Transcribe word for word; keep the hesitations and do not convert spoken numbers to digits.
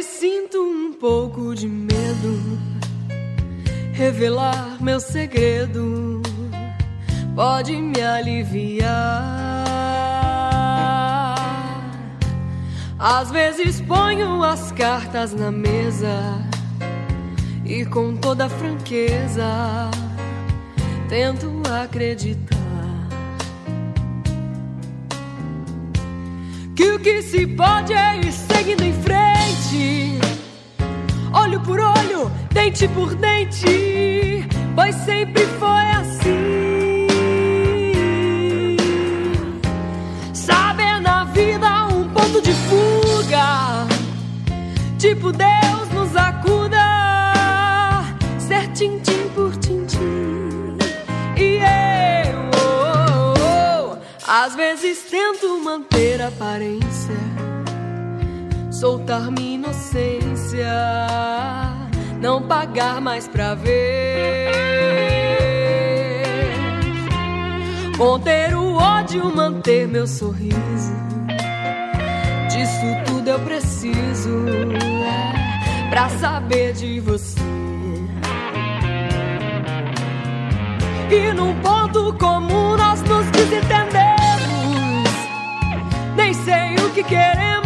sinto um pouco de medo, revelar meu segredo pode me aliviar. Às vezes ponho as cartas na mesa e com toda franqueza tento acreditar que o que se pode é ir seguindo em frente, olho por olho, dente por dente, pois sempre foi assim. Saber na vida um ponto de fuga, tipo Deus nos acuda, ser tintim por tintim. E eu, oh, oh, oh, às vezes tento manter a aparência, soltar minha inocência, não pagar mais pra ver, conter o ódio, manter meu sorriso. Disso tudo eu preciso é, pra saber de você. E num ponto comum nós nos desentendemos, nem sei o que queremos,